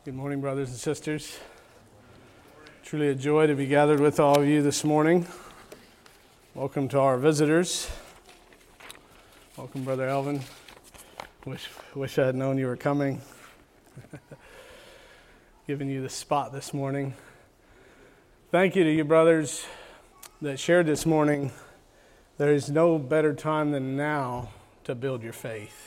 Good morning, brothers and sisters. Truly a joy to be gathered with all of you this morning. Welcome to our visitors. Welcome, Brother Elvin. Wish I had known you were coming. Giving you the spot this morning. Thank you to you brothers that shared this morning. There is no better time than now to build your faith.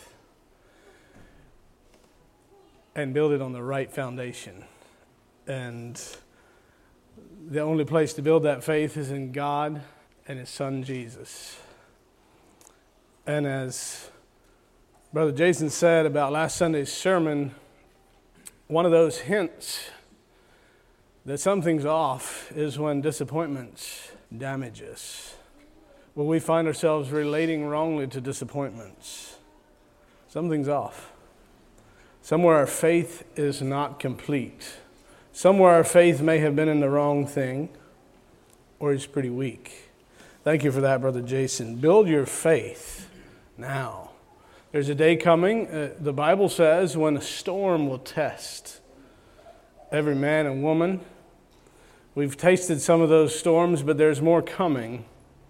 And build it on the right foundation. And the only place to build that faith is in God and His Son Jesus. And as Brother Jason said about last Sunday's sermon, one of those hints that something's off is when disappointments damage us. When we find ourselves relating wrongly to disappointments. Something's off. Somewhere our faith is not complete. Somewhere our faith may have been in the wrong thing, or is pretty weak. Thank you for that, Brother Jason. Build your faith now. There's a day coming, the Bible says, when a storm will test every man and woman. We've tasted some of those storms, but there's more coming.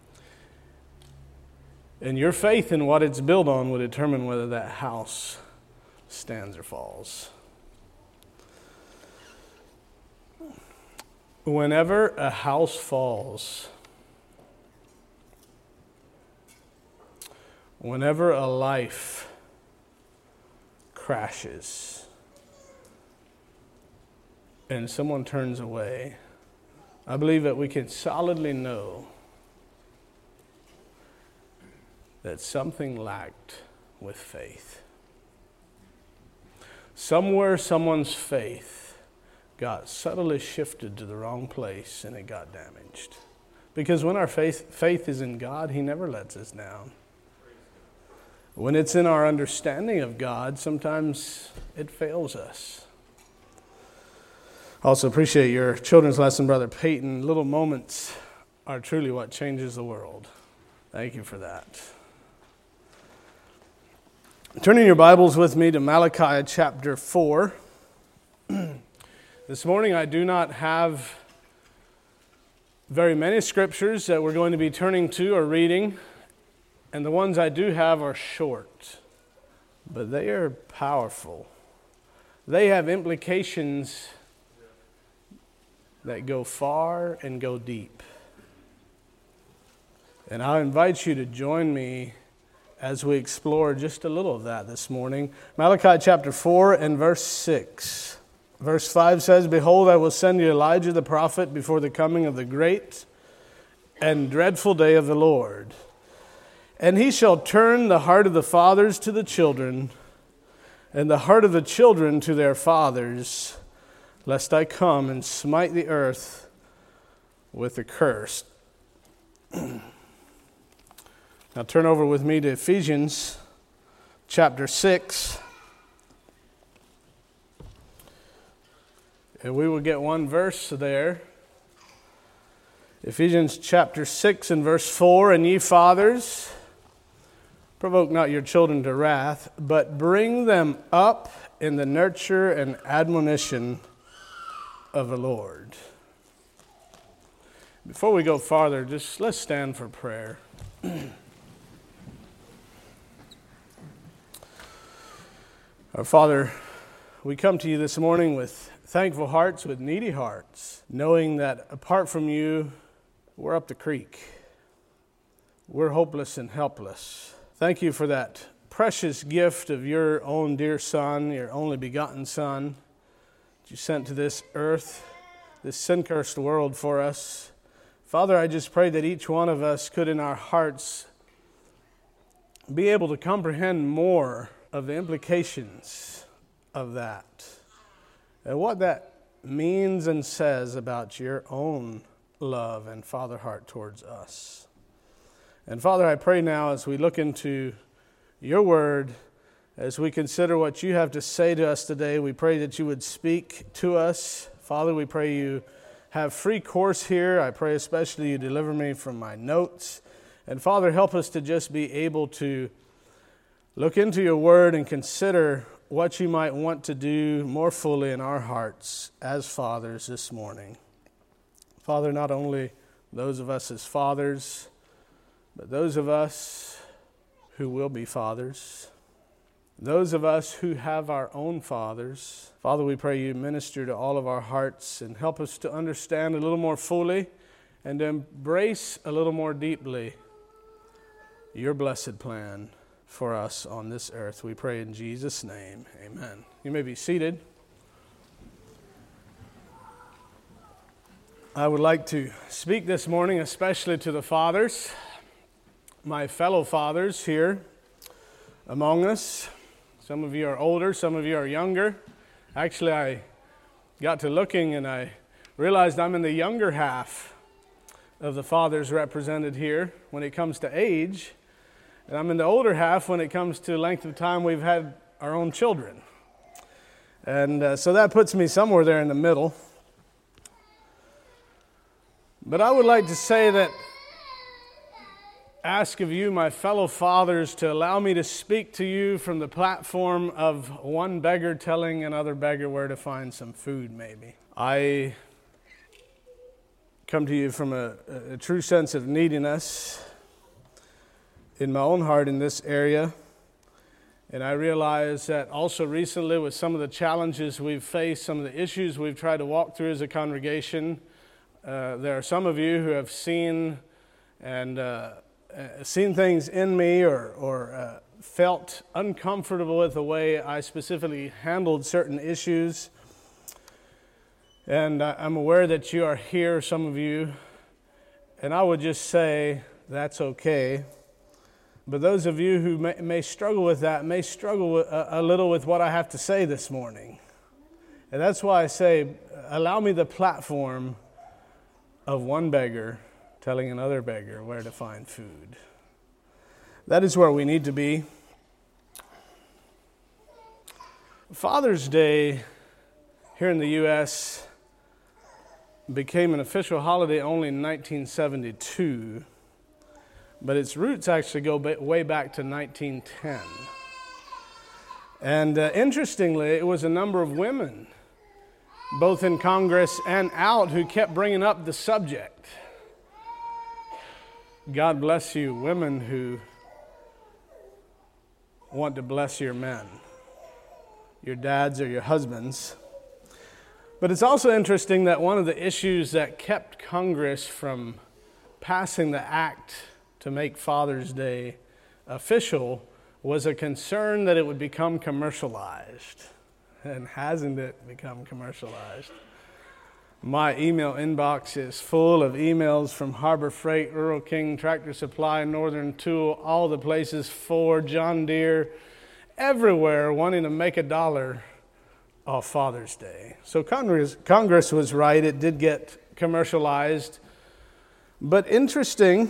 And your faith in what it's built on will determine whether that house stands or falls. Whenever a house falls, whenever a life crashes, and someone turns away, I believe that we can solidly know that something lacked with faith. Somewhere someone's faith got subtly shifted to the wrong place and it got damaged. Because when our faith is in God, He never lets us down. When it's in our understanding of God, sometimes it fails us. Also appreciate your children's lesson, Brother Peyton. Little moments are truly what changes the world. Thank you for that. Turning your Bibles with me to Malachi chapter 4. This morning I do not have very many scriptures that we're going to be turning to or reading, and the ones I do have are short, but they are powerful. They have implications that go far and go deep. And I invite you to join me as we explore just a little of that this morning. Malachi chapter 4 and verse 6. Verse 5 says, "Behold, I will send you Elijah the prophet before the coming of the great and dreadful day of the Lord. And he shall turn the heart of the fathers to the children, and the heart of the children to their fathers, lest I come and smite the earth with a curse." Now turn over with me to Ephesians chapter 6. And we will get one verse there. Ephesians chapter 6 and verse 4. "And ye fathers, provoke not your children to wrath, but bring them up in the nurture and admonition of the Lord." Before we go farther, just let's stand for prayer. Our Father, we come to you this morning with thankful hearts, with needy hearts, knowing that apart from you, we're up the creek. We're hopeless and helpless. Thank you for that precious gift of your own dear Son, your only begotten Son, that you sent to this earth, this sin-cursed world for us. Father, I just pray that each one of us could in our hearts be able to comprehend more of the implications of that, and what that means and says about your own love and Father heart towards us. And Father, I pray now as we look into your word, as we consider what you have to say to us today, we pray that you would speak to us. Father, we pray you have free course here. I pray especially you deliver me from my notes. And Father, help us to just be able to look into your word and consider what you might want to do more fully in our hearts as fathers this morning. Father, not only those of us as fathers, but those of us who will be fathers, those of us who have our own fathers. Father, we pray you minister to all of our hearts and help us to understand a little more fully and to embrace a little more deeply your blessed plan for us on this earth. We pray in Jesus' name, amen. You may be seated. I would like to speak this morning especially to the fathers, my fellow fathers here among us. Some of you are older, some of you are younger. Actually, I got to looking and I realized I'm in the younger half of the fathers represented here when it comes to age. And I'm in the older half when it comes to length of time we've had our own children. And so that puts me somewhere there in the middle. But I would like to say that, ask of you, my fellow fathers, to allow me to speak to you from the platform of one beggar telling another beggar where to find some food, maybe. I come to you from a true sense of neediness in my own heart in this area. And I realize that also recently with some of the challenges we've faced, some of the issues we've tried to walk through as a congregation, there are some of you who have seen things in me or felt uncomfortable with the way I specifically handled certain issues. And I'm aware that you are here, some of you, and I would just say that's okay. But those of you who may struggle with that, may struggle a little with what I have to say this morning. And that's why I say, allow me the platform of one beggar telling another beggar where to find food. That is where we need to be. Father's Day here in the U.S. became an official holiday only in 1972. But its roots actually go way back to 1910. And interestingly, it was a number of women, both in Congress and out, who kept bringing up the subject. God bless you, women who want to bless your men, your dads or your husbands. But it's also interesting that one of the issues that kept Congress from passing the act to make Father's Day official was a concern that it would become commercialized. And hasn't it become commercialized? My email inbox is full of emails from Harbor Freight, Rural King, Tractor Supply, Northern Tool, all the places, Ford, John Deere, everywhere wanting to make $1 off Father's Day. So Congress was right, it did get commercialized. But interesting,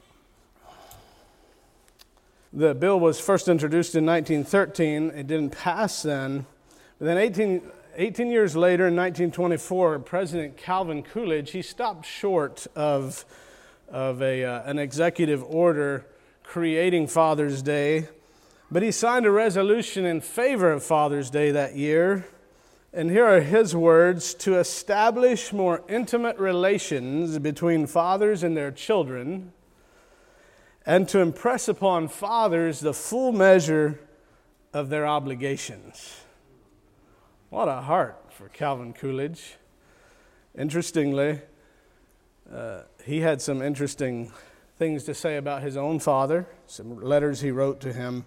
the bill was first introduced in 1913. It didn't pass then. But then 18 years later, in 1924, President Calvin Coolidge, he stopped short of an executive order creating Father's Day. But he signed a resolution in favor of Father's Day that year. And here are his words: to establish more intimate relations between fathers and their children, and to impress upon fathers the full measure of their obligations. What a heart for Calvin Coolidge. Interestingly, he had some interesting things to say about his own father, some letters he wrote to him.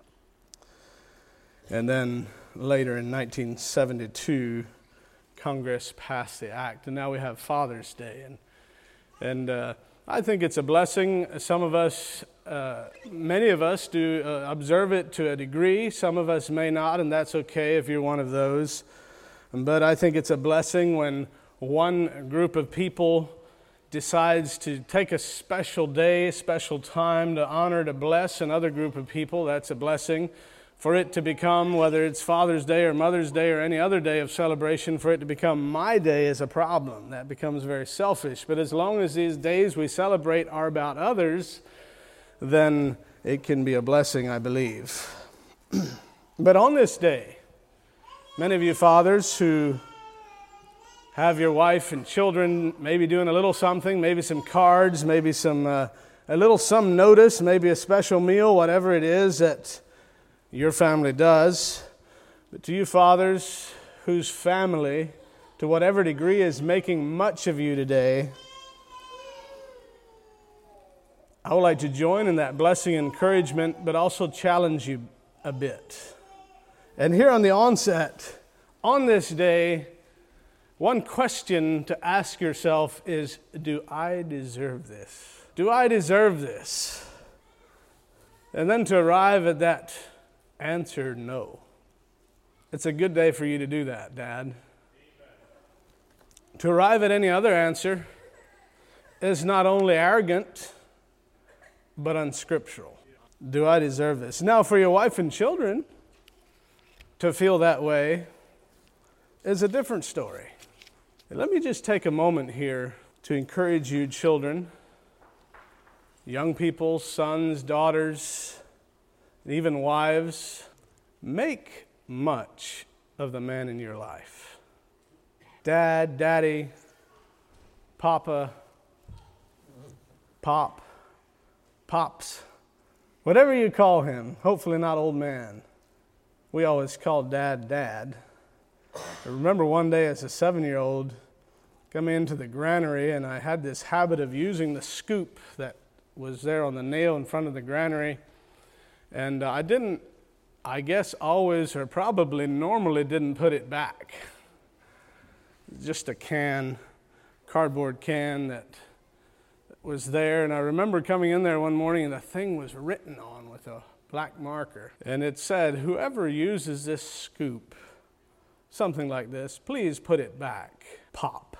And then later in 1972, Congress passed the act, and now we have Father's Day. And I think it's a blessing. Some of us, many of us do observe it to a degree. Some of us may not, and that's okay if you're one of those. But I think it's a blessing when one group of people decides to take a special day, special time to honor, to bless another group of people. That's a blessing. For it to become, whether it's Father's Day or Mother's Day or any other day of celebration, for it to become my day is a problem. That becomes very selfish. But as long as these days we celebrate are about others, then it can be a blessing, I believe. But on this day, Many of you fathers who have your wife and children maybe doing a little something, maybe some cards, maybe some some notice, maybe a special meal, whatever it is that your family does. But to you fathers whose family, to whatever degree, is making much of you today, I would like to join in that blessing and encouragement, but also challenge you a bit. And here on the onset, on this day, one question to ask yourself is, do I deserve this? Do I deserve this? And then to arrive at that answer, no. It's a good day for you to do that, Dad. Amen. To arrive at any other answer is not only arrogant, but unscriptural. Do I deserve this? Now, for your wife and children to feel that way is a different story. Let me just take a moment here to encourage you, children, young people, sons, daughters, even wives. Make much of the man in your life. Dad, daddy, papa, pops, whatever you call him, hopefully not old man. We always called Dad, Dad. I remember one day as a 7-year-old coming into the granary, and I had this habit of using the scoop that was there on the nail in front of the granary. And I guess always or probably normally didn't put it back. Just a cardboard can that was there. And I remember coming in there one morning and the thing was written on with a black marker. And it said, whoever uses this scoop, something like this, please put it back. Pop.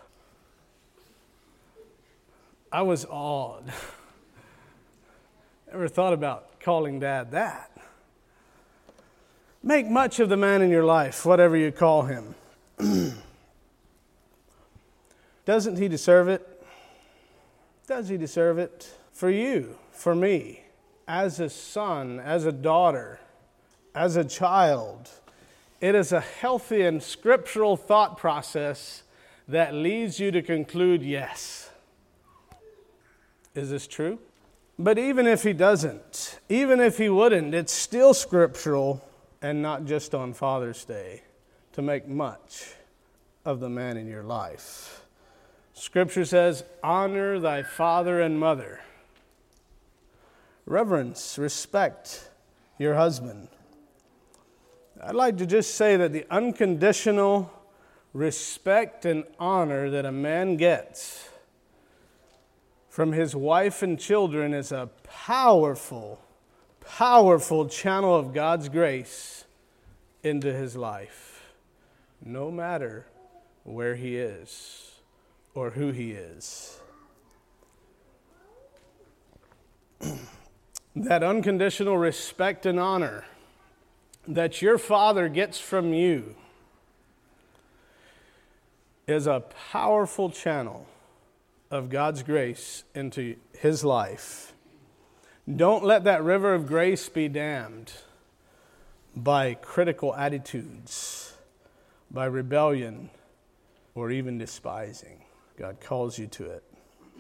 I was awed. Never thought about calling Dad that. Make much of the man in your life, whatever you call him. Doesn't he deserve it? Does he deserve it? For you, for me, as a son, as a daughter, as a child, it is a healthy and scriptural thought process that leads you to conclude, yes. Is this true? But even if he doesn't, even if he wouldn't, it's still scriptural, and not just on Father's Day, to make much of the man in your life. Scripture says, honor thy father and mother. Reverence, respect your husband. I'd like to just say that the unconditional respect and honor that a man gets from his wife and children is a powerful channel of God's grace into his life, no matter where he is or who he is. That unconditional respect and honor that your father gets from you is a powerful channel of God's grace into his life. Don't let that river of grace be dammed by critical attitudes, by rebellion, or even despising. God calls you to it.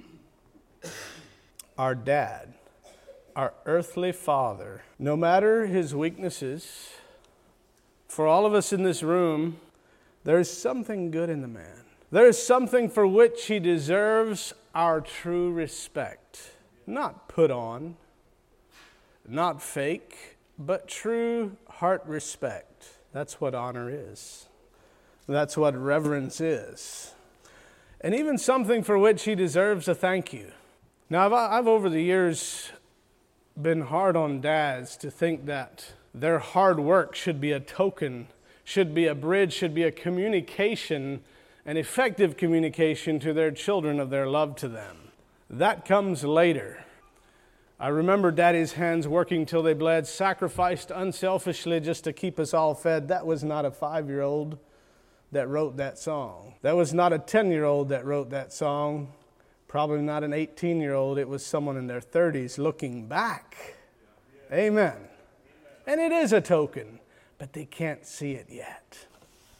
Our dad, our earthly father, no matter his weaknesses, for all of us in this room, there is something good in the man. There is something for which he deserves our true respect. Not put on, not fake, but true heart respect. That's what honor is. That's what reverence is. And even something for which he deserves a thank you. Now, I've over the years been hard on dads to think that their hard work should be a token, should be a bridge, should be a communication, an effective communication to their children of their love to them. That comes later. I remember Daddy's hands working till they bled, sacrificed unselfishly just to keep us all fed. That was not a 5-year-old that wrote that song. That was not a 10-year-old that wrote that song. Probably not an 18-year-old. It was someone in their 30s looking back. Amen. And it is a token, but they can't see it yet.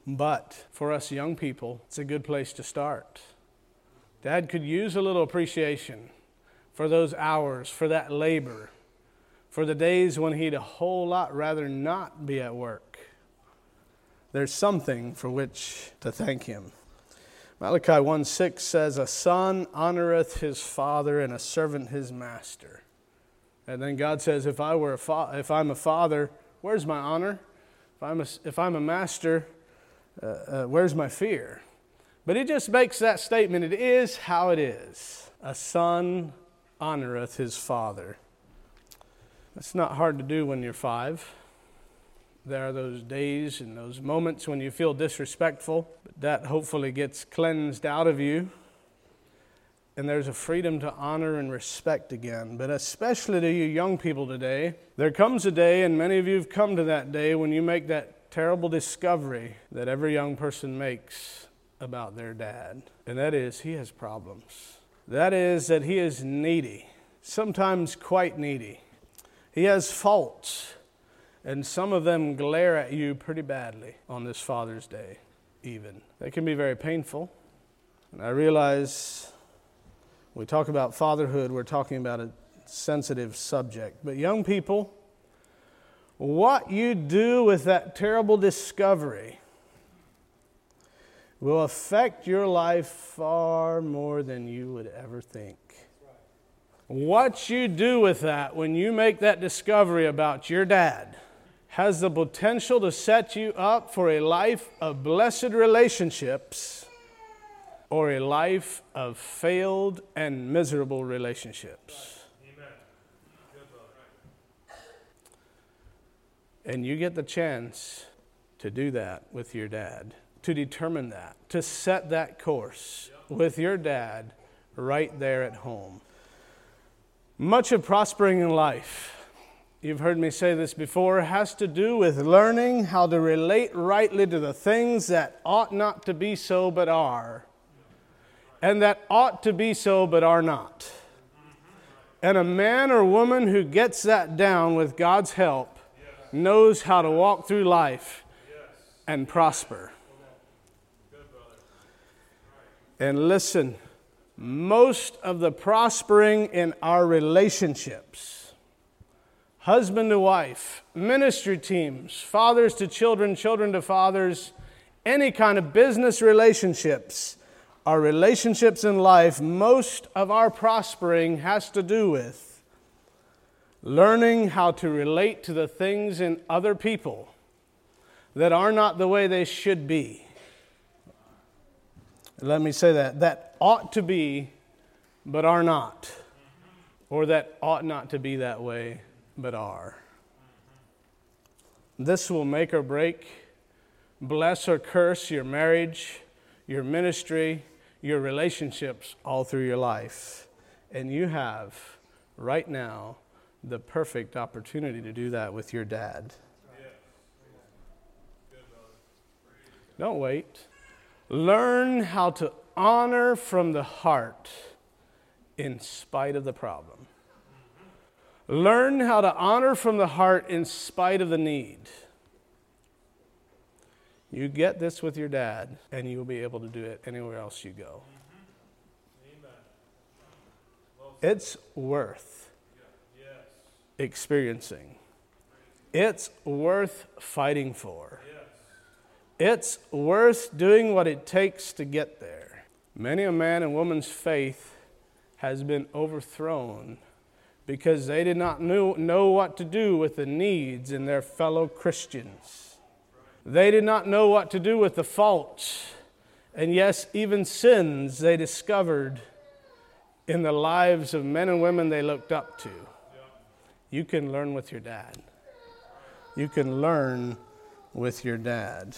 But for us young people, it's a good place to start. Dad could use a little appreciation for those hours, for that labor, for the days when he'd a whole lot rather not be at work. There's something for which to thank him. Malachi 1:6 says, "A son honoreth his father, and a servant his master." And then God says, if I'm a father, where's my honor? If I'm a master, where's my fear? But he just makes that statement, it is how it is. A son honoreth his father. That's not hard to do when you're 5. There are those days and those moments when you feel disrespectful, but that hopefully gets cleansed out of you. And there's a freedom to honor and respect again. But especially to you young people today, there comes a day, and many of you have come to that day, when you make that terrible discovery that every young person makes about their dad. And that is, he has problems. That is, that he is needy, sometimes quite needy. He has faults, and some of them glare at you pretty badly on this Father's Day even. They can be very painful. And I realize when we talk about fatherhood, we're talking about a sensitive subject. But young people, what you do with that terrible discovery will affect your life far more than you would ever think. What you do with that when you make that discovery about your dad has the potential to set you up for a life of blessed relationships or a life of failed and miserable relationships. And you get the chance to do that with your dad, to determine that, to set that course with your dad right there at home. Much of prospering in life, you've heard me say this before, has to do with learning how to relate rightly to the things that ought not to be so but are, and that ought to be so but are not. And a man or woman who gets that down with God's help knows how to walk through life and prosper. And listen, most of the prospering in our relationships, husband to wife, ministry teams, fathers to children, children to fathers, any kind of business relationships, our relationships in life, most of our prospering has to do with learning how to relate to the things in other people that are not the way they should be. Let me say that ought to be, but are not. Or that ought not to be that way, but are. This will make or break, bless or curse your marriage, your ministry, your relationships all through your life. And you have, right now, the perfect opportunity to do that with your dad. Don't wait. Learn how to honor from the heart in spite of the problem. Learn how to honor from the heart in spite of the need. You get this with your dad, and you will be able to do it anywhere else you go. It's worth experiencing. It's worth fighting for. It's worth doing what it takes to get there. Many a man and woman's faith has been overthrown because they did not know what to do with the needs in their fellow Christians. They did not know what to do with the faults, and yes, even sins they discovered in the lives of men and women they looked up to. You can learn with your dad. You can learn with your dad.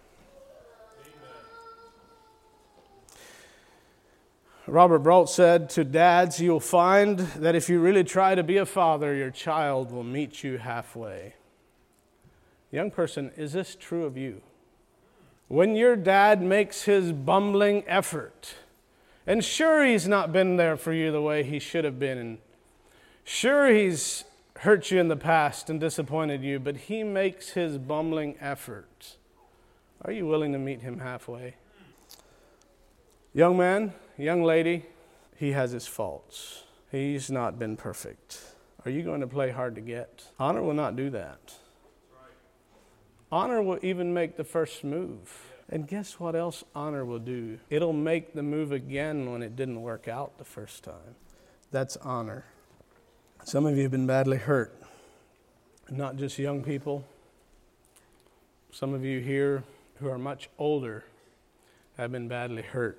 Robert Brault said, to dads, you'll find that if you really try to be a father, your child will meet you halfway. Young person, is this true of you? When your dad makes his bumbling effort, and sure he's not been there for you the way he should have been, and sure he's hurt you in the past and disappointed you, but he makes his bumbling effort, Are you willing to meet him halfway? Young man, young lady, he has his faults. He's not been perfect. Are you going to play hard to get? Honor will not do that. Honor will even make the first move. And guess what else honor will do? It'll make the move again when it didn't work out the first time. That's honor. Some of you have been badly hurt. Not just young people. Some of you here who are much older have been badly hurt.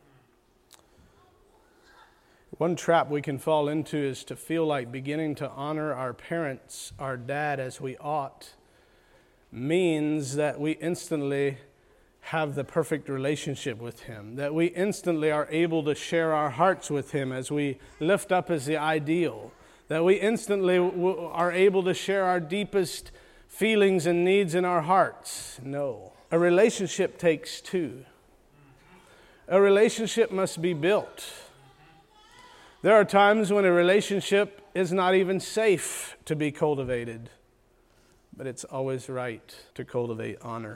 One trap we can fall into is to feel like beginning to honor our parents, our dad, as we ought, means that we instantly have the perfect relationship with him, that we instantly are able to share our hearts with him as we lift up as the ideal, that we instantly are able to share our deepest feelings and needs in our hearts. No. A relationship takes two. A relationship must be built. There are times when a relationship is not even safe to be cultivated, but it's always right to cultivate honor.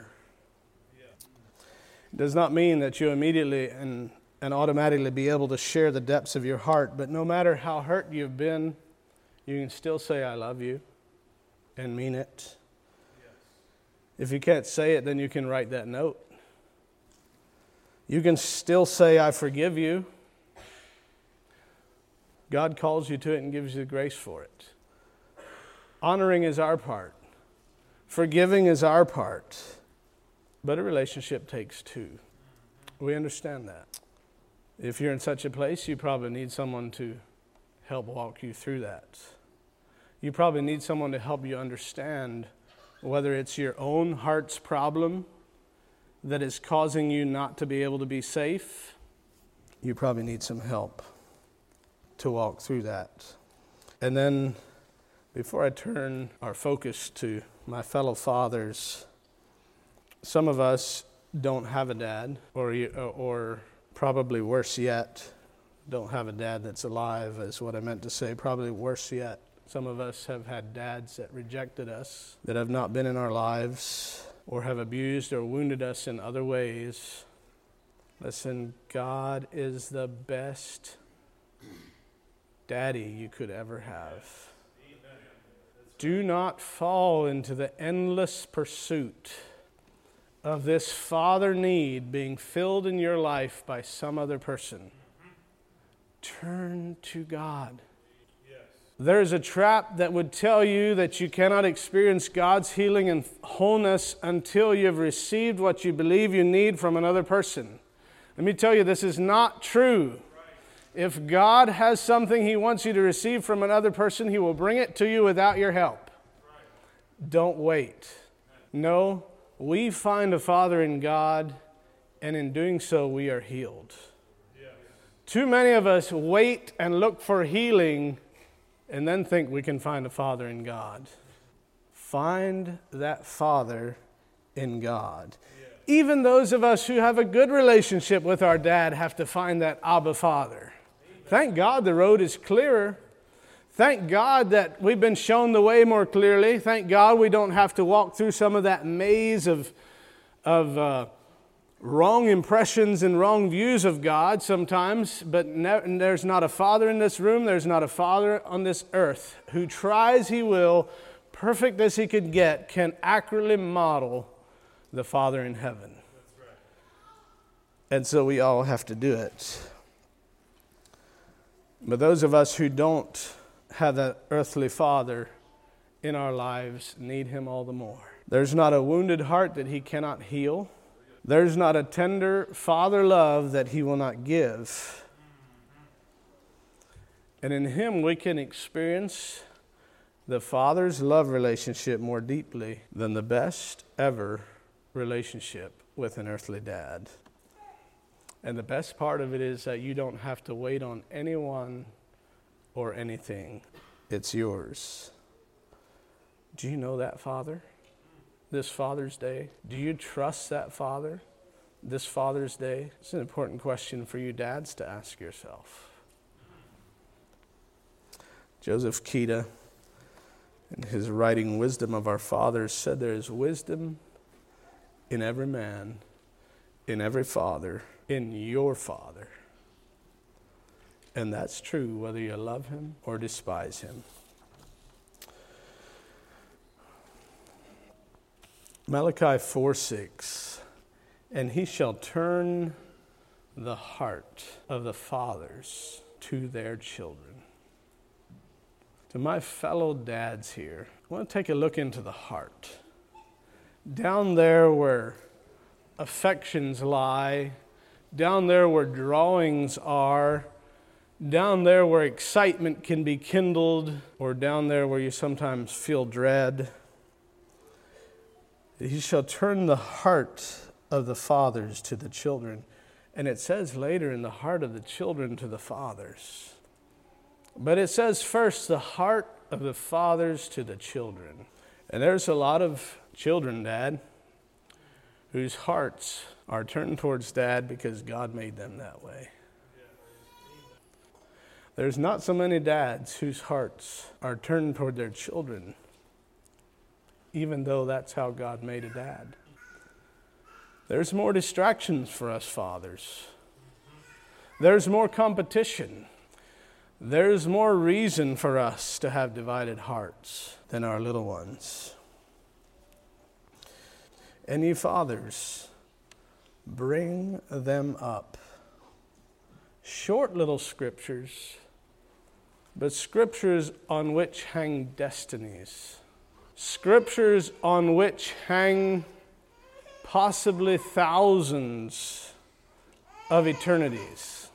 It does not mean that you immediately and automatically be able to share the depths of your heart, but no matter how hurt you've been, you can still say, I love you, and mean it. If you can't say it, then you can write that note. You can still say, I forgive you. God calls you to it and gives you the grace for it. Honoring is our part. Forgiving is our part. But a relationship takes two. We understand that. If you're in such a place, you probably need someone to help walk you through that. You probably need someone to help you understand whether it's your own heart's problem that is causing you not to be able to be safe. You probably need some help to walk through that. And then, before I turn our focus to my fellow fathers, some of us don't have a dad, or probably worse yet, don't have a dad that's alive, is what I meant to say. Probably worse yet, some of us have had dads that rejected us, that have not been in our lives, or have abused or wounded us in other ways. Listen, God is the best daddy you could ever have. Do not fall into the endless pursuit of this father need being filled in your life by some other person. Turn to God. There's a trap that would tell you that you cannot experience God's healing and wholeness until you've received what you believe you need from another person. Let me tell you, this is not true. If God has something He wants you to receive from another person, He will bring it to you without your help. Don't wait. No, we find a Father in God, and in doing so, we are healed. Too many of us wait and look for healing and then think we can find a Father in God. Find that Father in God. Even those of us who have a good relationship with our dad have to find that Abba Father. Thank God the road is clearer. Thank God that we've been shown the way more clearly. Thank God we don't have to walk through some of that maze of wrong impressions and wrong views of God sometimes. But there's not a father in this room, there's not a father on this earth who tries he will, perfect as he could get, can accurately model the Father in heaven. That's right. And so we all have to do it. But those of us who don't have that earthly Father in our lives need Him all the more. There's not a wounded heart that He cannot heal. There's not a tender Father love that He will not give. And in Him we can experience the Father's love relationship more deeply than the best ever relationship with an earthly dad. And the best part of it is that you don't have to wait on anyone or anything. It's yours. Do you know that Father this Father's Day? Do you trust that Father this Father's Day? It's an important question for you dads to ask yourself. Joseph Kida, in his writing Wisdom of Our Fathers, said there is wisdom in every man, in every father, in your Father. And that's true whether you love him or despise him. Malachi 4:6, and he shall turn the heart of the fathers to their children. To my fellow dads here, I want to take a look into the heart. Down there where affections lie, down there where drawings are, down there where excitement can be kindled, or down there where you sometimes feel dread, he shall turn the heart of the fathers to the children. And it says later, in the heart of the children to the fathers. But it says first, the heart of the fathers to the children. And there's a lot of children, Dad, whose hearts are turned towards Dad because God made them that way. There's not so many dads whose hearts are turned toward their children, even though that's how God made a dad. There's more distractions for us fathers. There's more competition. There's more reason for us to have divided hearts than our little ones. And ye fathers, bring them up. Short little scriptures, but scriptures on which hang destinies. Scriptures on which hang possibly thousands of eternities.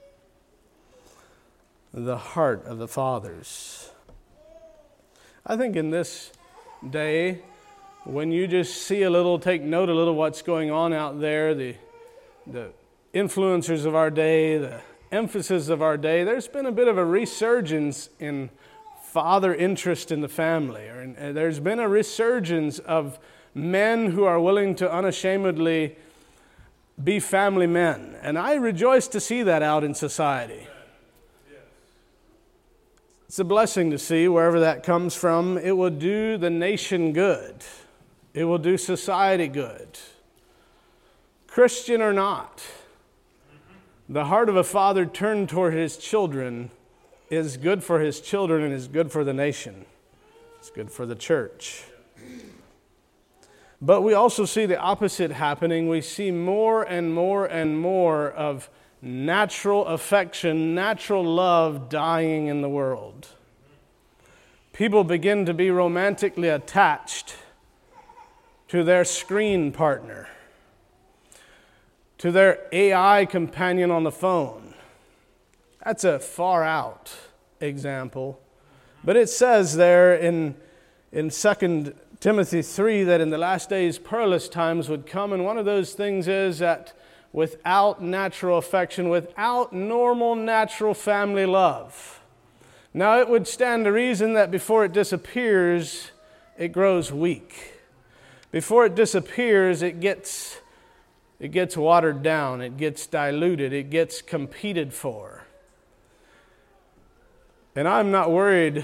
The heart of the fathers. I think in this day, when you just see a little, take note a little what's going on out there, the influencers of our day, the emphasis of our day, there's been a bit of a resurgence in father interest in the family. And there's been a resurgence of men who are willing to unashamedly be family men. And I rejoice to see that out in society. It's a blessing to see wherever that comes from. It will do the nation good. It will do society good. Christian or not, the heart of a father turned toward his children is good for his children and is good for the nation. It's good for the church. But we also see the opposite happening. We see more and more and more of natural affection, natural love dying in the world. People begin to be romantically attached to their screen partner, to their AI companion on the phone. That's a far out example. But it says there in 2 Timothy 3 that in the last days perilous times would come, and one of those things is that without natural affection, without normal natural family love. Now it would stand to reason that before it disappears, it grows weak. Before it disappears, it gets watered down, it gets diluted, it gets competed for. And I'm not worried.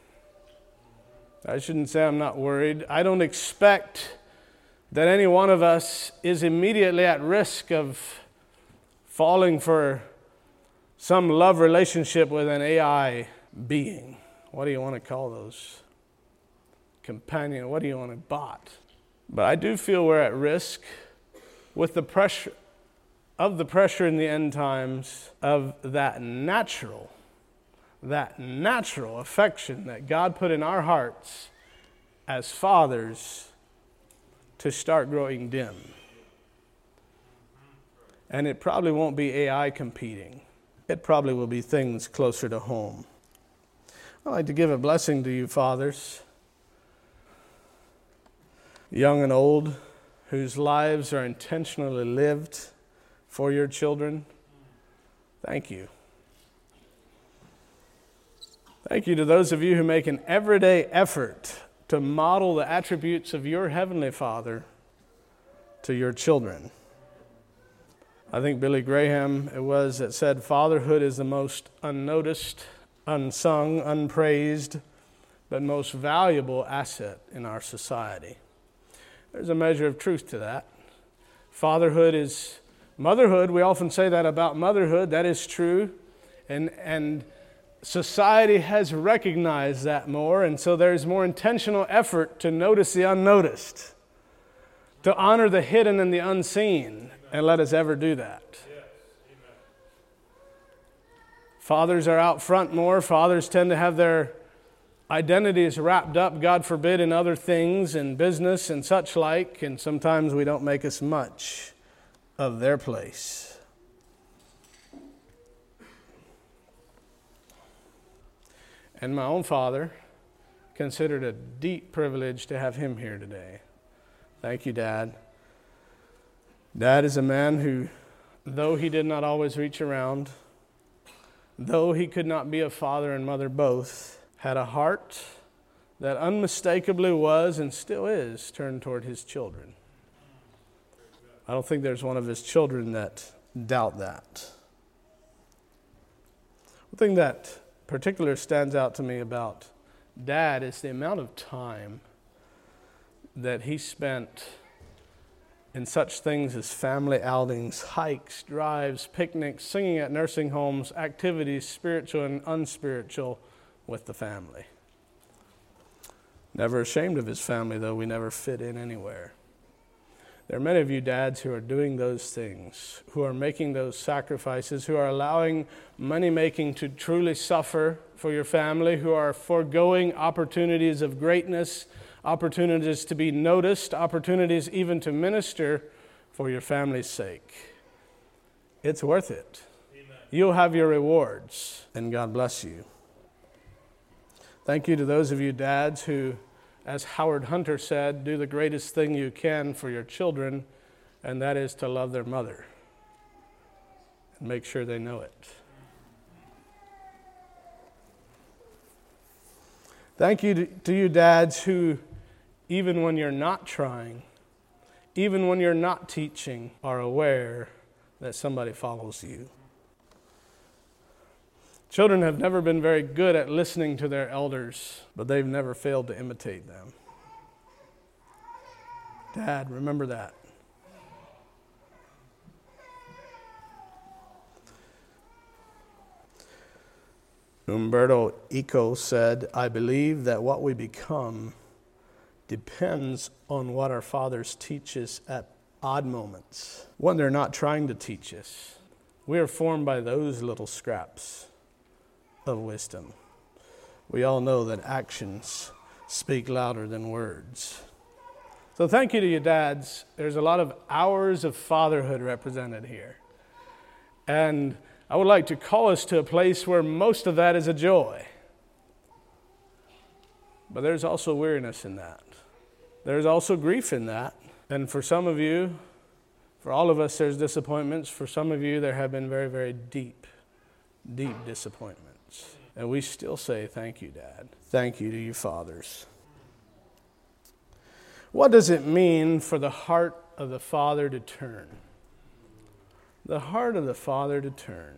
I shouldn't say I'm not worried. I don't expect that any one of us is immediately at risk of falling for some love relationship with an AI being. What do you want to call those? Companion, what do you want to bot? But I do feel we're at risk with the pressure in the end times of that natural affection that God put in our hearts as fathers to start growing dim. And it probably won't be AI competing. It probably will be things closer to home. I'd like to give a blessing to you fathers, young and old, whose lives are intentionally lived for your children. Thank you. Thank you to those of you who make an everyday effort to model the attributes of your Heavenly Father to your children. I think Billy Graham it was that said, fatherhood is the most unnoticed, unsung, unpraised, but most valuable asset in our society. There's a measure of truth to that. Fatherhood is motherhood. We often say that about motherhood. That is true. And society has recognized that more, and so there's more intentional effort to notice the unnoticed, to honor the hidden and the unseen, and let us ever do that. Fathers are out front more. Fathers tend to have their identities wrapped up, God forbid, in other things, in business and such like, and sometimes we don't make as much of their place. And my own father considered a deep privilege to have him here today. Thank you, Dad. Dad is a man who, though he did not always reach around, though he could not be a father and mother both, had a heart that unmistakably was and still is turned toward his children. I don't think there's one of his children that doubt that. One thing that particular stands out to me about Dad is the amount of time that he spent in such things as family outings, hikes, drives, picnics, singing at nursing homes, activities, spiritual and unspiritual, with the family. Never ashamed of his family, though we never fit in anywhere. There are many of you dads who are doing those things, who are making those sacrifices, who are allowing money-making to truly suffer for your family, who are foregoing opportunities of greatness, opportunities to be noticed, opportunities even to minister for your family's sake. It's worth it. Amen. You'll have your rewards, and God bless you. Thank you to those of you dads who, as Howard Hunter said, do the greatest thing you can for your children, and that is to love their mother and make sure they know it. Thank you to you dads who, even when you're not trying, even when you're not teaching, are aware that somebody follows you. Children have never been very good at listening to their elders, but they've never failed to imitate them. Dad, remember that. Umberto Eco said, "I believe that what we become depends on what our fathers teach us at odd moments, when they're not trying to teach us. We are formed by those little scraps of wisdom. We all know that actions speak louder than words." So thank you to you dads. There's a lot of hours of fatherhood represented here. And I would like to call us to a place where most of that is a joy. But there's also weariness in that. There's also grief in that. And for some of you, for all of us, there's disappointments. For some of you, there have been very, very deep disappointments. And we still say, thank you, Dad. Thank you to you fathers. What does it mean for the heart of the father to turn? The heart of the father to turn.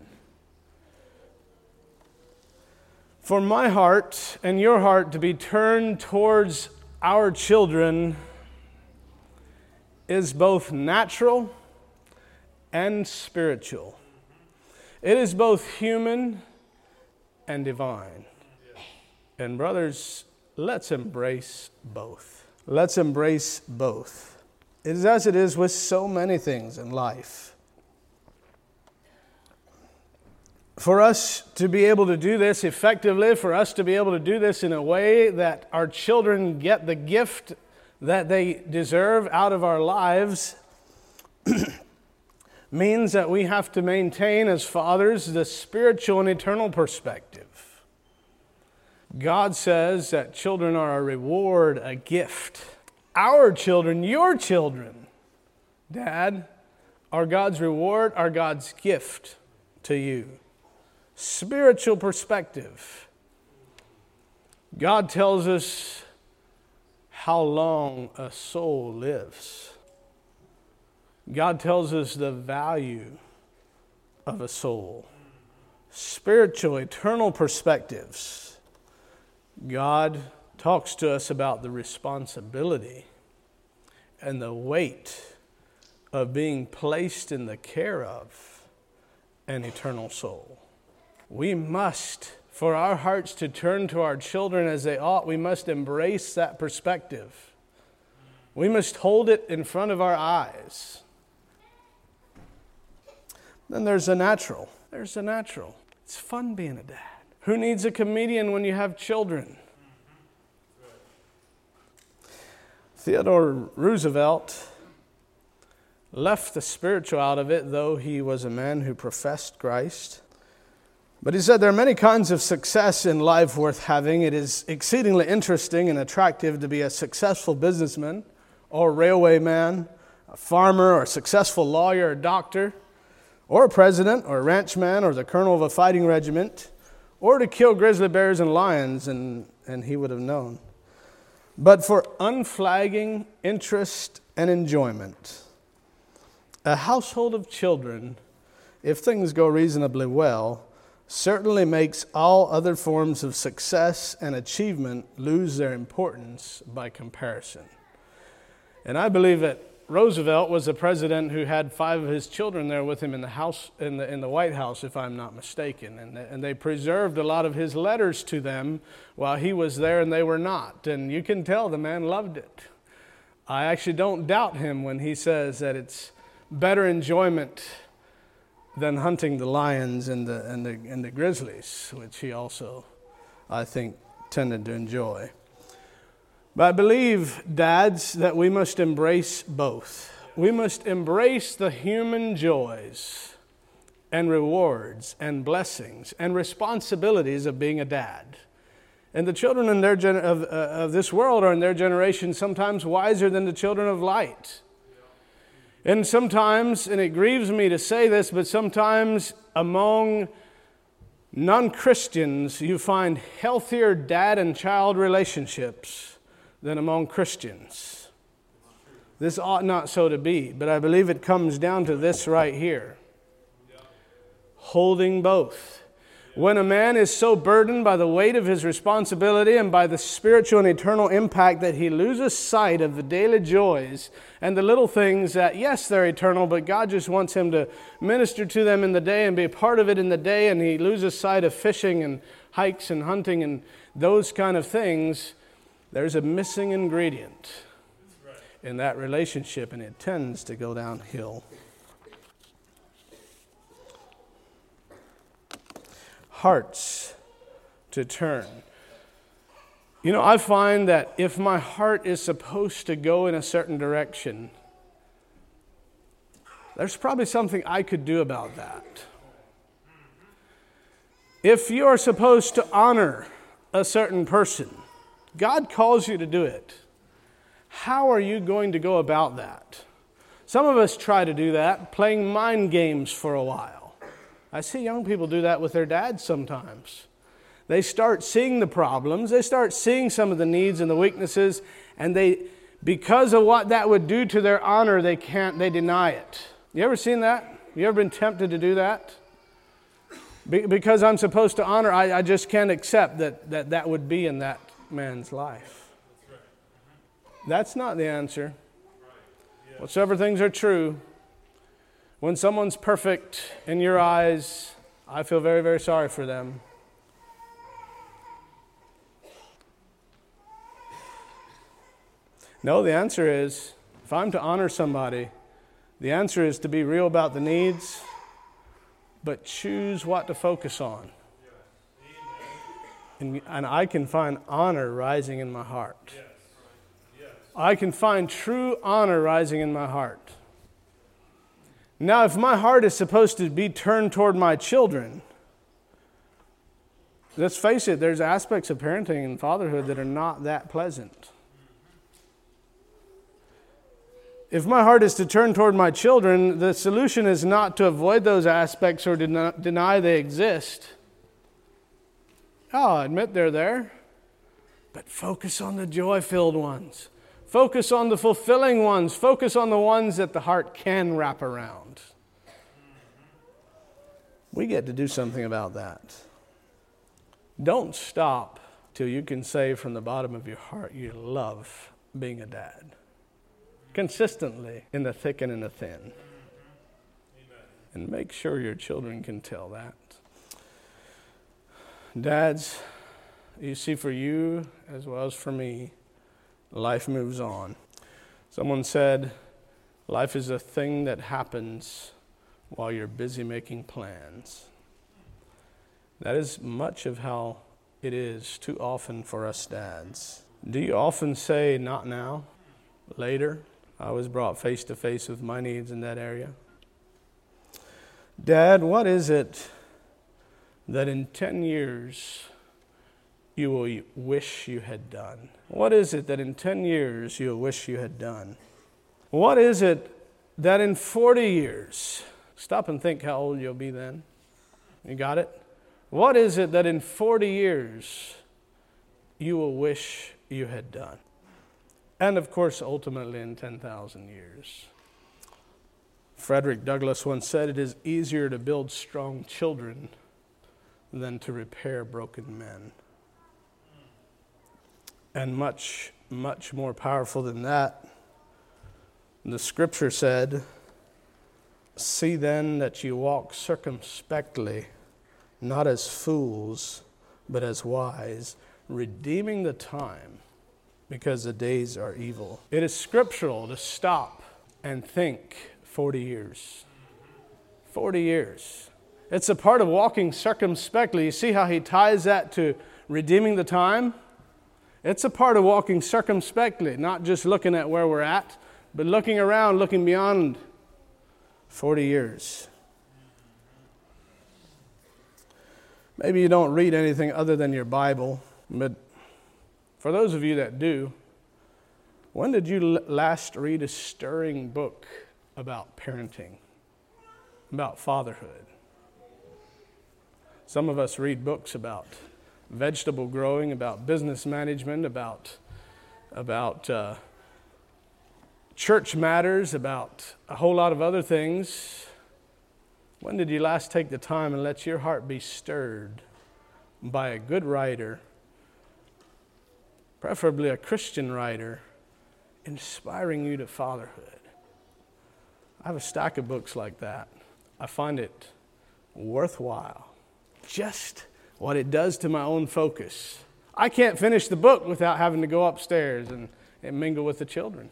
For my heart and your heart to be turned towards our children is both natural and spiritual. It is both human and divine. And brothers, let's embrace both. Let's embrace both. It is as it is with so many things in life. For us to be able to do this effectively, for us to be able to do this in a way that our children get the gift that they deserve out of our lives, means that we have to maintain as fathers the spiritual and eternal perspective. God says that children are a reward, a gift. Our children, your children, Dad, are God's reward, are God's gift to you. Spiritual perspective. God tells us how long a soul lives. God tells us the value of a soul. Spiritual, eternal perspectives. God talks to us about the responsibility and the weight of being placed in the care of an eternal soul. We must, for our hearts to turn to our children as they ought, we must embrace that perspective. We must hold it in front of our eyes. Then there's the natural. There's the natural. It's fun being a dad. Who needs a comedian when you have children? Theodore Roosevelt left the spiritual out of it, though he was a man who professed Christ. But he said there are many kinds of success in life worth having. It is exceedingly interesting and attractive to be a successful businessman or railway man, a farmer or a successful lawyer or doctor, or a president or a ranchman or the colonel of a fighting regiment, or to kill grizzly bears and lions, and he would have known. But for unflagging interest and enjoyment, a household of children, if things go reasonably well, certainly makes all other forms of success and achievement lose their importance by comparison. And I believe that Roosevelt was a president who had 5 of his children there with him in the house, in the White House, if I'm not mistaken. And they preserved a lot of his letters to them while he was there and they were not. And you can tell the man loved it. I actually don't doubt him when he says that it's better enjoyment than hunting the lions and the grizzlies, which he also, I think, tended to enjoy. But I believe, dads, that we must embrace both. We must embrace the human joys and rewards and blessings and responsibilities of being a dad. And the children in of this world are in their generation sometimes wiser than the children of light. And sometimes, and it grieves me to say this, but sometimes among non-Christians you find healthier dad and child relationships than among Christians. This ought not so to be, but I believe it comes down to this right here. Holding both. When a man is so burdened by the weight of his responsibility and by the spiritual and eternal impact that he loses sight of the daily joys and the little things that, yes, they're eternal, but God just wants him to minister to them in the day and be a part of it in the day, and he loses sight of fishing and hikes and hunting and those kind of things, there's a missing ingredient in that relationship, and it tends to go downhill. Hearts to turn. You know, I find that if my heart is supposed to go in a certain direction, there's probably something I could do about that. If you are supposed to honor a certain person, God calls you to do it. How are you going to go about that? Some of us try to do that, playing mind games for a while. I see young people do that with their dads sometimes. They start seeing the problems, they start seeing some of the needs and the weaknesses, and because of what that would do to their honor, they deny it. You ever seen that? You ever been tempted to do that? Because I'm supposed to honor, I just can't accept that would be in that man's life. That's not the answer. Whatsoever things are true, when someone's perfect in your eyes, I feel very, very sorry for them. No, the answer is, if I'm to honor somebody, the answer is to be real about the needs, but choose what to focus on. And I can find honor rising in my heart. I can find true honor rising in my heart. Now, if my heart is supposed to be turned toward my children, let's face it, there's aspects of parenting and fatherhood that are not that pleasant. If my heart is to turn toward my children, the solution is not to avoid those aspects or deny they exist. I'll admit they're there, but focus on the joy-filled ones. Focus on the fulfilling ones. Focus on the ones that the heart can wrap around. We get to do something about that. Don't stop till you can say from the bottom of your heart you love being a dad. consistently in the thick and in the thin. And make sure your children can tell that. Dads, you see, for you as well as for me, life moves on. Someone said, life is a thing that happens while you're busy making plans. That is much of how it is too often for us dads. Do you often say, not now, later? I was brought face to face with my needs in that area. Dad, what is it that in 10 years you will wish you had done? What is it that in 10 years you will wish you had done? What is it that in 40 years, stop and think how old you'll be then. You got it? What is it that in 40 years you will wish you had done? And of course, ultimately in 10,000 years. Frederick Douglass once said, it is easier to build strong children than to repair broken men. And much, much more powerful than that, the scripture said, see then that you walk circumspectly, not as fools, but as wise, redeeming the time, because the days are evil. It is scriptural to stop and think 40 years. 40 years. It's a part of walking circumspectly. You see how he ties that to redeeming the time? It's a part of walking circumspectly, not just looking at where we're at, but looking around, looking beyond 40 years. Maybe you don't read anything other than your Bible, but for those of you that do, when did you last read a stirring book about parenting, about fatherhood? Some of us read books about vegetable growing, about business management, about church matters, about a whole lot of other things. When did you last take the time and let your heart be stirred by a good writer, preferably a Christian writer, inspiring you to fatherhood? I have a stack of books like that. I find it worthwhile. Just what it does to my own focus. I can't finish the book without having to go upstairs and mingle with the children.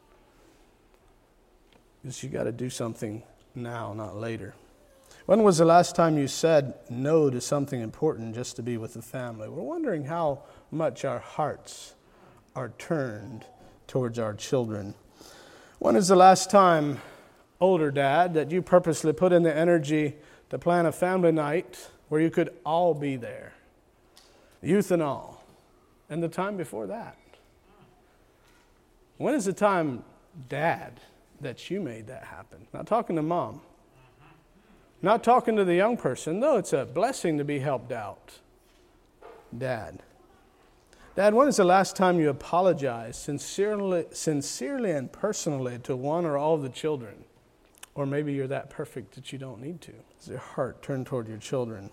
Because you got to do something now, not later. When was the last time you said no to something important just to be with the family? We're wondering how much our hearts are turned towards our children. When is the last time, older dad, that you purposely put in the energy to plan a family night where you could all be there, youth and all, and the time before that? When is the time, dad, that you made that happen? Not talking to mom. Not talking to the young person. No, it's a blessing to be helped out. Dad. Dad, when is the last time you apologized sincerely and personally to one or all of the children? Or maybe you're that perfect that you don't need to. Is your heart turned toward your children?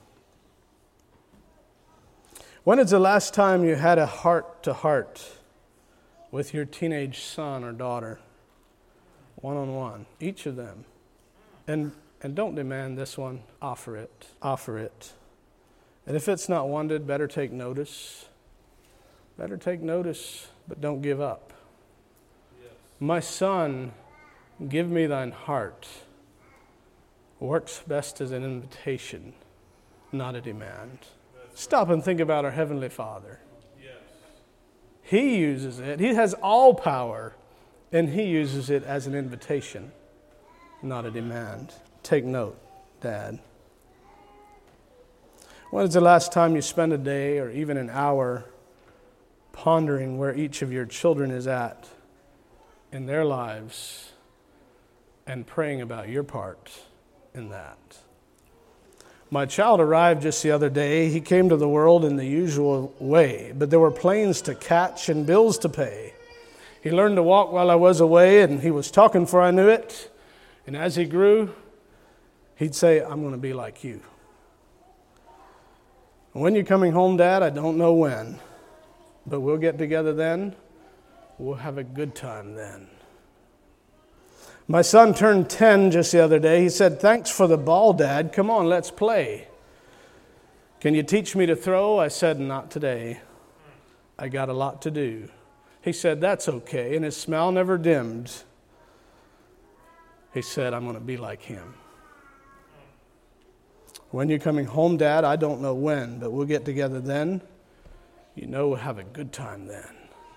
When is the last time you had a heart-to-heart with your teenage son or daughter? One-on-one, each of them. And don't demand this one. Offer it. Offer it. And if it's not wanted, better take notice. Better take notice, but don't give up. Yes. My son, give me thine heart. Works best as an invitation, not a demand. Stop and think about our Heavenly Father. Yes. He uses it. He has all power, and He uses it as an invitation, not a demand. Take note, Dad. When is the last time you spent a day or even an hour pondering where each of your children is at in their lives and praying about your part in that? My child arrived just the other day. He came to the world in the usual way, but there were planes to catch and bills to pay. He learned to walk while I was away, and he was talking before I knew it. And as he grew, he'd say, I'm going to be like you. When you're coming home, Dad, I don't know when, but we'll get together then. We'll have a good time then. My son turned 10 just the other day. He said, "Thanks for the ball, Dad. Come on, let's play. Can you teach me to throw?" I said, "Not today. I got a lot to do." He said, "That's okay," and his smile never dimmed. He said, "I'm going to be like him." When you're coming home, Dad, I don't know when, but we'll get together then. You know, we'll have a good time then.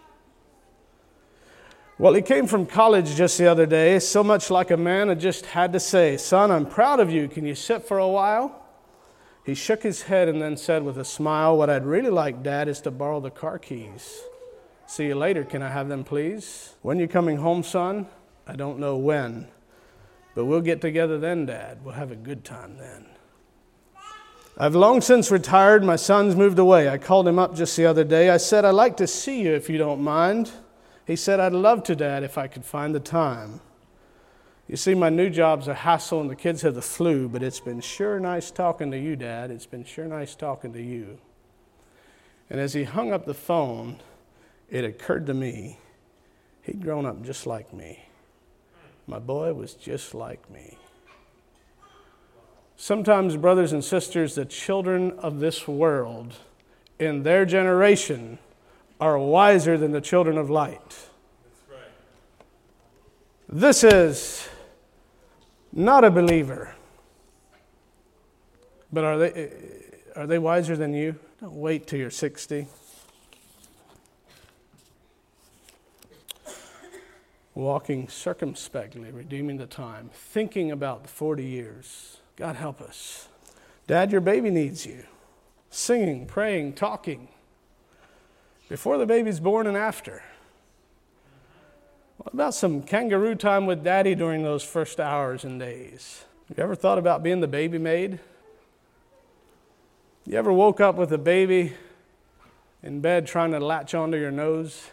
Well, he came from college just the other day, so much like a man, I just had to say, "Son, I'm proud of you. Can you sit for a while?" He shook his head and then said with a smile, "What I'd really like, Dad, is to borrow the car keys. See you later. Can I have them, please?" When you coming home, son? I don't know when, but we'll get together then, Dad. We'll have a good time then. I've long since retired. My son's moved away. I called him up just the other day. I said, "I'd like to see you if you don't mind." He said, "I'd love to, Dad, if I could find the time. You see, my new job's a hassle and the kids have the flu, but it's been sure nice talking to you, Dad. It's been sure nice talking to you." And as he hung up the phone, it occurred to me, he'd grown up just like me. My boy was just like me. Sometimes, brothers and sisters, the children of this world in their generation are wiser than the children of light. That's right. This is not a believer. But are they wiser than you? Don't wait till you're 60. Walking circumspectly, redeeming the time, thinking about the 40 years. God help us. Dad, your baby needs you. Singing, praying, talking. Before the baby's born and after. What about some kangaroo time with Daddy during those first hours and days? You ever thought about being the baby maid? You ever woke up with a baby in bed trying to latch onto your nose?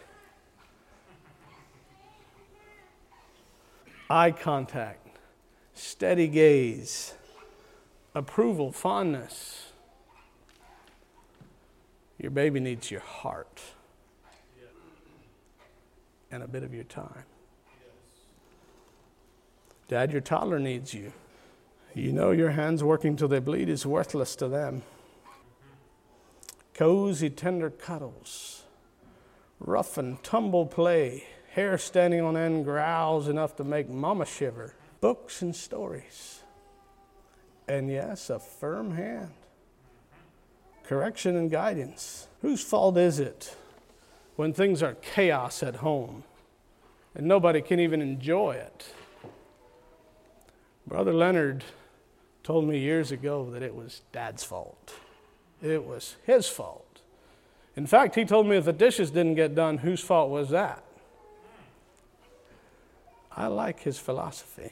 Eye contact, steady gaze, approval, fondness. Your baby needs your heart and a bit of your time. Dad, your toddler needs you. You know your hands working till they bleed is worthless to them. Cozy, tender cuddles, rough and tumble play, hair standing on end, growls enough to make mama shiver, books and stories. And yes, a firm hand. Correction and guidance. Whose fault is it when things are chaos at home and nobody can even enjoy it? Brother Leonard told me years ago that it was Dad's fault. It was his fault. In fact, he told me if the dishes didn't get done, whose fault was that? I like his philosophy.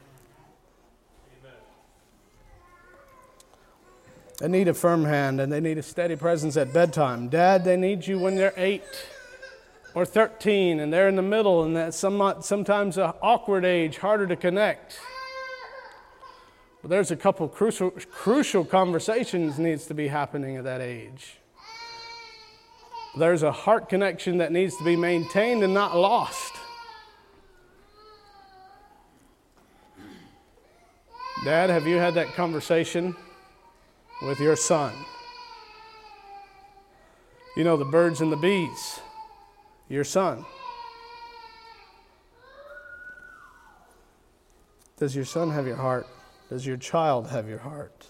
They need a firm hand and they need a steady presence at bedtime. Dad, they need you when they're 8 or 13 and they're in the middle, and that's sometimes an awkward age, harder to connect. But there's a couple crucial conversations needs to be happening at that age. There's a heart connection that needs to be maintained and not lost. Dad, have you had that conversation with your son? You know, the birds and the bees, your son. Does your son have your heart? Does your child have your heart?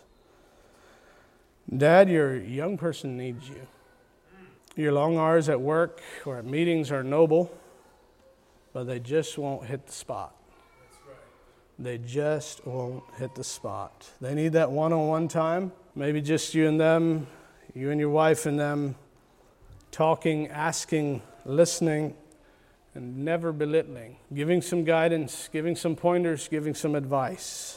Dad, your young person needs you. Your long hours at work or at meetings are noble, but they just won't hit the spot. They just won't hit the spot. They need that one-on-one time, maybe just you and them, you and your wife and them, talking, asking, listening, and never belittling, giving some guidance, giving some pointers, giving some advice.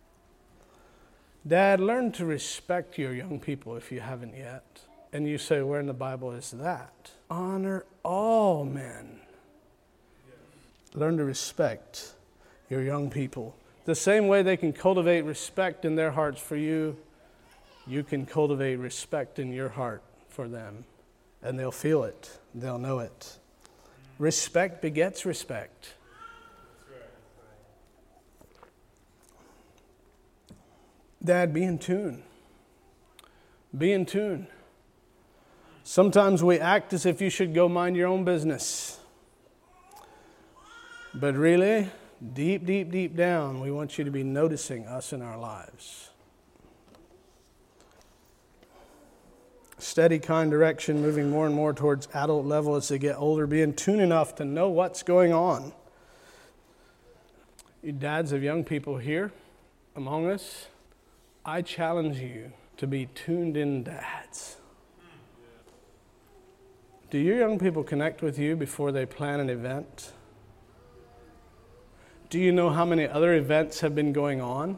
Dad, learn to respect your young people if you haven't yet. And you say, where in the Bible is that? Honor all men. Learn to respect your young people. The same way they can cultivate respect in their hearts for you, you can cultivate respect in your heart for them. And they'll feel it. They'll know it. Respect begets respect. Dad, be in tune. Be in tune. Sometimes we act as if you should go mind your own business. But really, deep, deep, deep down, we want you to be noticing us in our lives. Steady, kind direction, moving more and more towards adult level as they get older, be in tune enough to know what's going on. You dads of young people here among us, I challenge you to be tuned in dads. Do your young people connect with you before they plan an event? Do you know how many other events have been going on?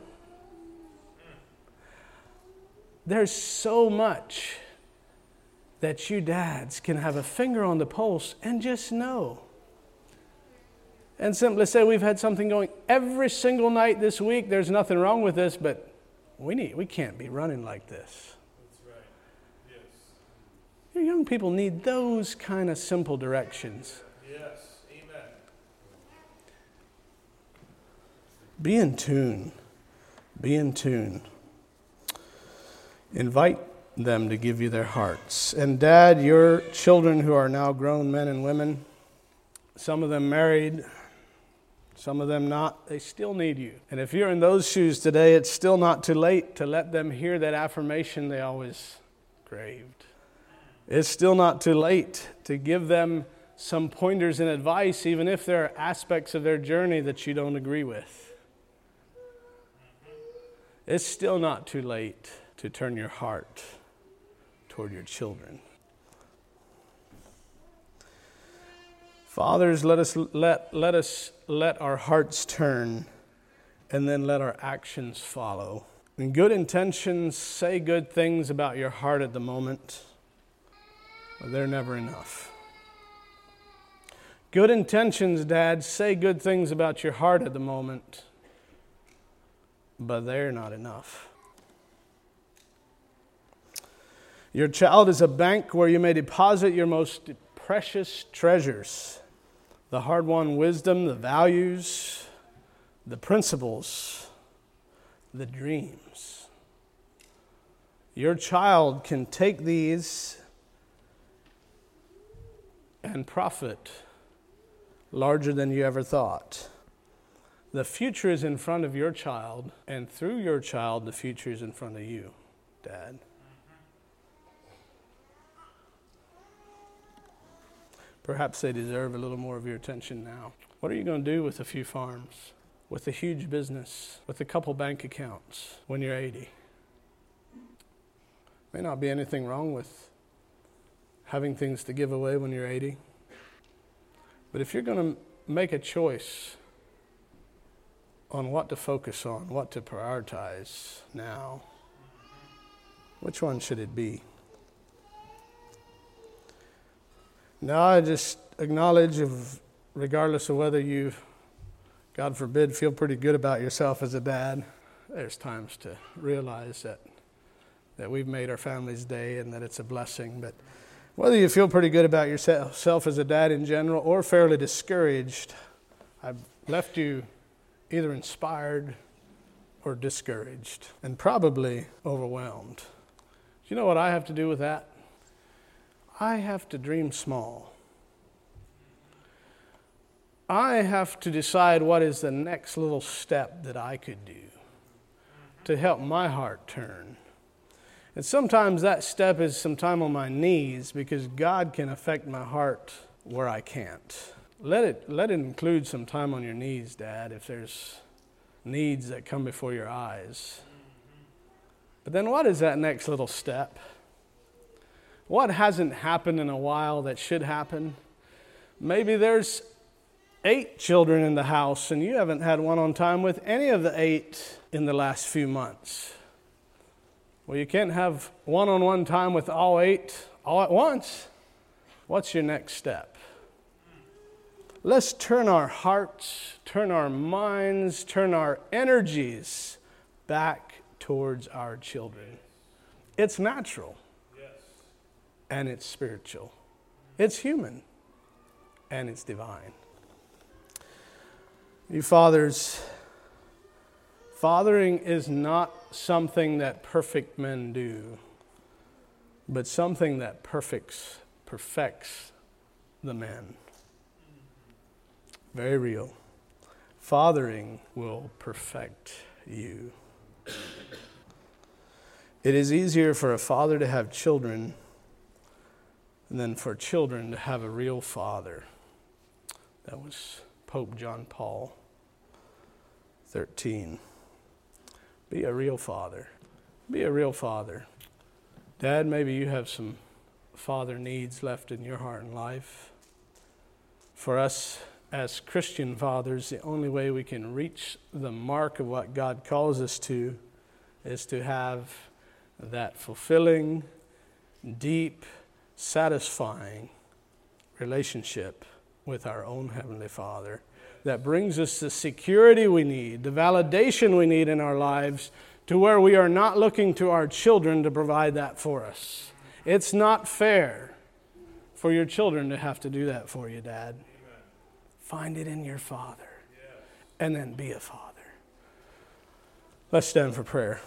There's so much that you dads can have a finger on the pulse and just know. And simply say, we've had something going every single night this week. There's nothing wrong with this, but we can't be running like this. That's right. Yes. Your young people need those kind of simple directions. Yes. Amen. Be in tune. Be in tune. Invite them to give you their hearts. And Dad, your children who are now grown men and women, some of them married, some of them not, they still need you. And if you're in those shoes today, it's still not too late to let them hear that affirmation they always craved. It's still not too late to give them some pointers and advice, even if there are aspects of their journey that you don't agree with. It's still not too late to turn your heart toward your children. Fathers, let us let our hearts turn, and then let our actions follow. And good intentions say good things about your heart at the moment, but they're never enough. Good intentions, Dad, say good things about your heart at the moment, but they're not enough. Your child is a bank where you may deposit your most precious treasures, the hard-won wisdom, the values, the principles, the dreams. Your child can take these and profit larger than you ever thought. The future is in front of your child, and through your child, the future is in front of you, Dad. Perhaps they deserve a little more of your attention now. What are you going to do with a few farms, with a huge business, with a couple bank accounts when you're 80? May not be anything wrong with having things to give away when you're 80. But if you're going to make a choice on what to focus on, what to prioritize now, which one should it be? Now I just acknowledge, regardless of whether you, God forbid, feel pretty good about yourself as a dad, there's times to realize that we've made our family's day and that it's a blessing. But whether you feel pretty good about yourself as a dad in general or fairly discouraged, I've left you either inspired or discouraged and probably overwhelmed. Do you know what I have to do with that? I have to dream small. I have to decide what is the next little step that I could do to help my heart turn. And sometimes that step is some time on my knees because God can affect my heart where I can't. Let it include some time on your knees, Dad, if there's needs that come before your eyes. But then what is that next little step? What hasn't happened in a while that should happen? Maybe there's 8 children in the house and you haven't had one-on-one time with any of the 8 in the last few months. Well, you can't have one-on-one time with all 8 all at once. What's your next step? Let's turn our hearts, turn our minds, turn our energies back towards our children. It's natural. And it's spiritual. It's human. And it's divine. You fathers, Fathering is not something that perfect men do, but something that perfects the man. Very real. Fathering will perfect you. It is easier for a father to have children than for children to have a real father. That was Pope John Paul 13. Be a real father. Be a real father. Dad, maybe you have some father needs left in your heart and life. For us as Christian fathers, the only way we can reach the mark of what God calls us to is to have that fulfilling, deep, satisfying relationship with our own Heavenly Father that brings us the security we need, the validation we need in our lives, to where we are not looking to our children to provide that for us. It's not fair for your children to have to do that for you, Dad. Amen. Find it in your father, Yes. and then be a father. Let's stand for prayer.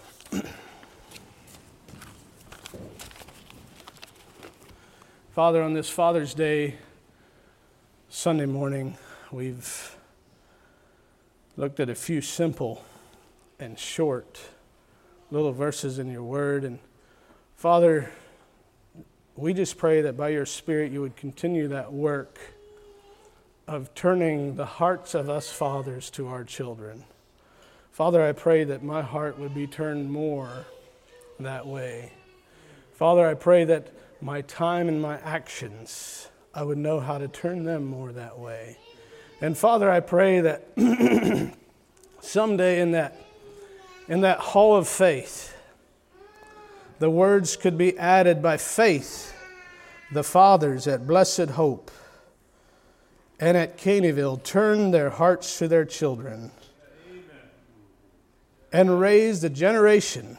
Father, on this Father's Day, Sunday morning, we've looked at a few simple and short little verses in your word. And Father, we just pray that by your Spirit you would continue that work of turning the hearts of us fathers to our children. Father, I pray that my heart would be turned more that way. Father, I pray that my time and my actions, I would know how to turn them more that way. And Father, I pray that someday in that hall of faith, the words could be added by faith, the fathers at Blessed Hope and at Caneyville turned their hearts to their children. Amen. And raised a generation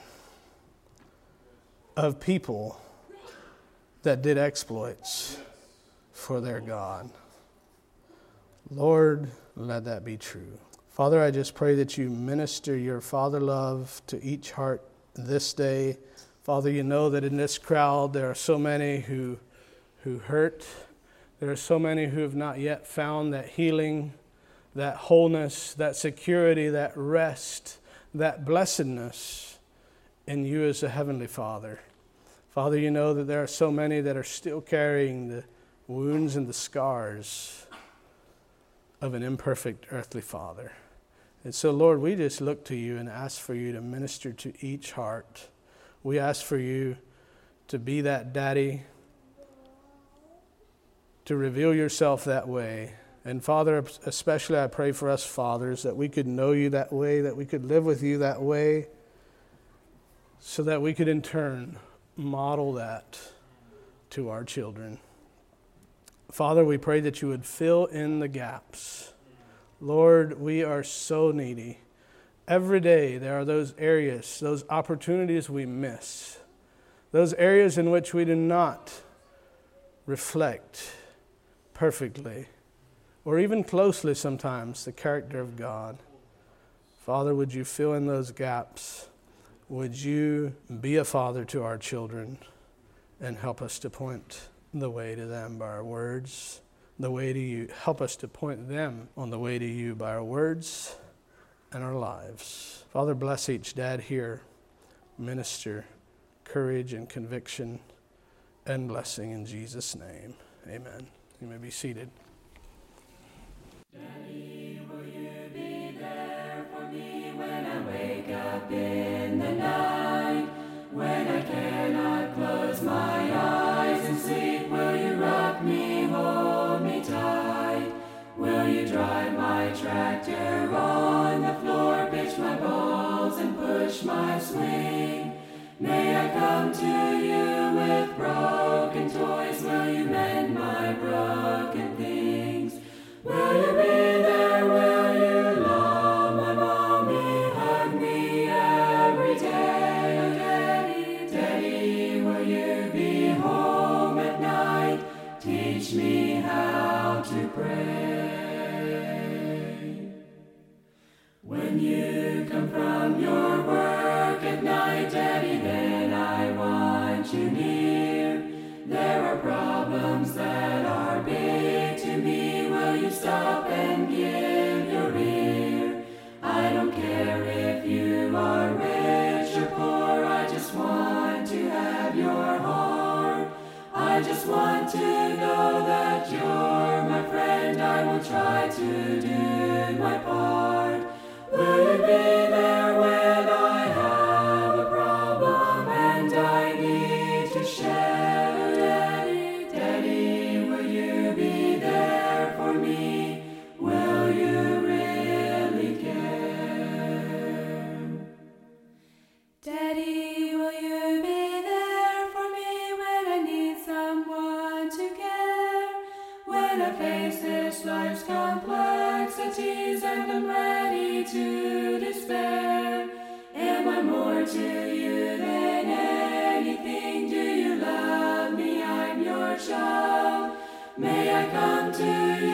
of people that did exploits for their God. Lord, let that be true. Father, I just pray that you minister your Father love to each heart this day. Father, you know that in this crowd there are so many who hurt. There are so many who have not yet found that healing, that wholeness, that security, that rest, that blessedness in you as a Heavenly Father. Father, you know that there are so many that are still carrying the wounds and the scars of an imperfect earthly father. And so, Lord, we just look to you and ask for you to minister to each heart. We ask for you to be that daddy, to reveal yourself that way. And Father, especially I pray for us fathers that we could know you that way, that we could live with you that way, so that we could in turn model that to our children. Father, we pray that you would fill in the gaps. Lord, we are so needy. Every day there are those areas, those opportunities we miss, those areas in which we do not reflect perfectly or even closely sometimes the character of God. Father, would you fill in those gaps? Would you be a father to our children and help us to point the way to them by our words, the way to you. Help us to point them on the way to you by our words and our lives. Father, bless each dad here. Minister courage and conviction and blessing in Jesus' name. Amen. You may be seated. Daddy, will you be there for me when I wake up in the night? When I cannot close my eyes and sleep, will you rock me, hold me tight? Will you drive my tractor on the floor, pitch my balls and push my swing? May I come to you with broken toys, will you mend my broken things? Will you be there, will you love my mommy, hug me every day? Oh, Daddy, Daddy, will you be home at night? Teach me how to pray. When you come from just want to know that you're my friend. I will try to do my part. Will you be there when I have a problem and I need to share? Daddy, Daddy, will you be there for me? Will you really care? Daddy, will you be there for me when I need someone to care? When I face this life's complexities and I'm ready to despair, am I more to you than anything? Do you love me? I'm your child. May I come to you